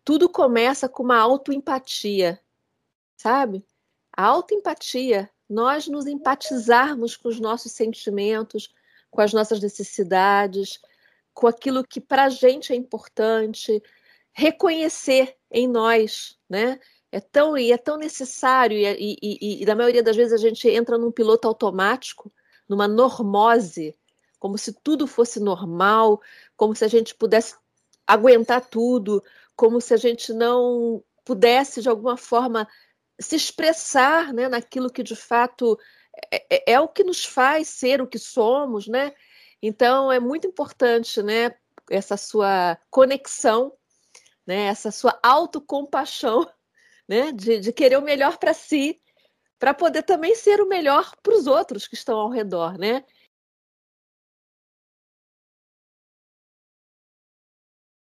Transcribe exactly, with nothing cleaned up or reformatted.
tudo começa com uma autoempatia, sabe? A autoempatia, nós nos empatizarmos com os nossos sentimentos, com as nossas necessidades, com aquilo que para a gente é importante, reconhecer em nós, né? É tão, e é tão necessário, e, e, e, e na maioria das vezes a gente entra num piloto automático, numa normose, como se tudo fosse normal, como se a gente pudesse aguentar tudo, como se a gente não pudesse, de alguma forma, se expressar, né, naquilo que de fato é, é, é o que nos faz ser o que somos, né? Então é muito importante, né, essa sua conexão, né, essa sua autocompaixão, né, de, de querer o melhor para si, para poder também ser o melhor para os outros que estão ao redor, né?